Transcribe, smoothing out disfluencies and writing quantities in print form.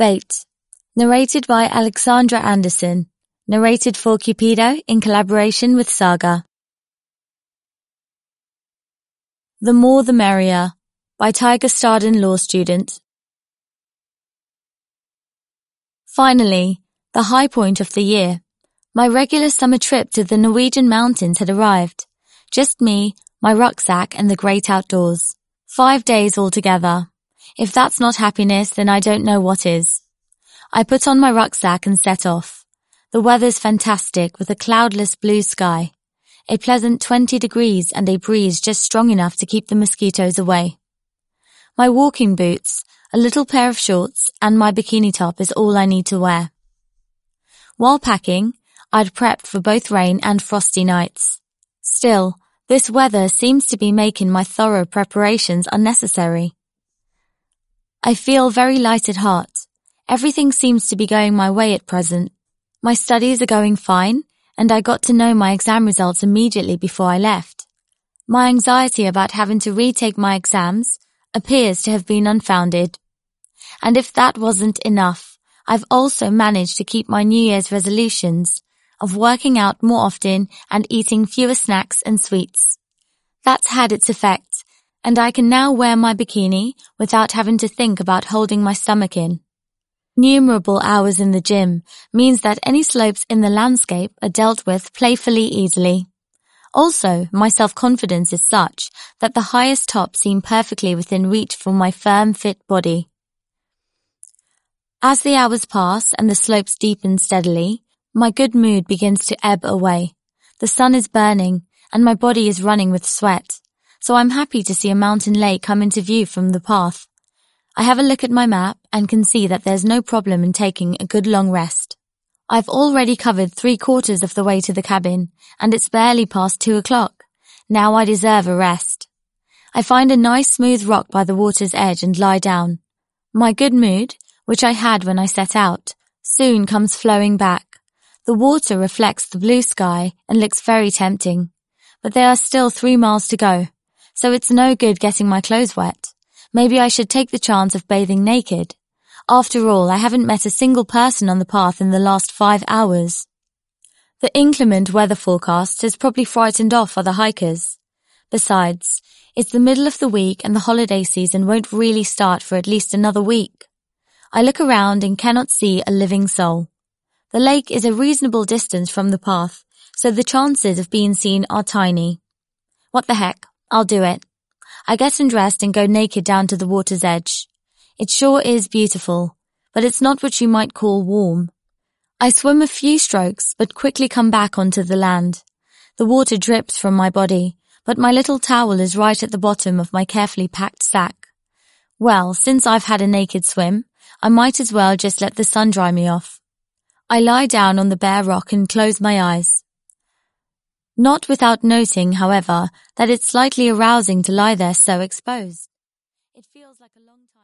Bait. Narrated by Alexandra Anderson. Narrated for Cupido in collaboration with Saga. The More the Merrier by Tiger Staden Law Student. Finally, the high point of the year. My regular summer trip to the Norwegian mountains had arrived. Just me, my rucksack and the great outdoors. 5 days altogether. If that's not happiness, then I don't know what is. I put on my rucksack and set off. The weather's fantastic with a cloudless blue sky. A pleasant 20 degrees and a breeze just strong enough to keep the mosquitoes away. My walking boots, a little pair of shorts, and my bikini top is all I need to wear. While packing, I'd prepped for both rain and frosty nights. Still, this weather seems to be making my thorough preparations unnecessary. I feel very light at heart. Everything seems to be going my way at present. My studies are going fine, and I got to know my exam results immediately before I left. My anxiety about having to retake my exams appears to have been unfounded. And if that wasn't enough, I've also managed to keep my New Year's resolutions of working out more often and eating fewer snacks and sweets. That's had its effect, and I can now wear my bikini without having to think about holding my stomach in. Numerable hours in the gym means that any slopes in the landscape are dealt with playfully easily. Also, my self-confidence is such that the highest tops seem perfectly within reach for my firm, fit body. As the hours pass and the slopes deepen steadily, my good mood begins to ebb away. The sun is burning and my body is running with sweat, so I'm happy to see a mountain lake come into view from the path. I have a look at my map and can see that there's no problem in taking a good long rest. I've already covered 3/4 of the way to the cabin, and it's barely past 2 o'clock. Now I deserve a rest. I find a nice smooth rock by the water's edge and lie down. My good mood, which I had when I set out, soon comes flowing back. The water reflects the blue sky and looks very tempting. But there are still 3 miles to go, so it's no good getting my clothes wet. Maybe I should take the chance of bathing naked. After all, I haven't met a single person on the path in the last 5 hours. The inclement weather forecast has probably frightened off other hikers. Besides, it's the middle of the week and the holiday season won't really start for at least another week. I look around and cannot see a living soul. The lake is a reasonable distance from the path, so the chances of being seen are tiny. What the heck, I'll do it. I get undressed and go naked down to the water's edge. It sure is beautiful, but it's not what you might call warm. I swim a few strokes, but quickly come back onto the land. The water drips from my body, but my little towel is right at the bottom of my carefully packed sack. Well, since I've had a naked swim, I might as well just let the sun dry me off. I lie down on the bare rock and close my eyes. Not without noting, however, that it's slightly arousing to lie there so exposed. It feels like a long time.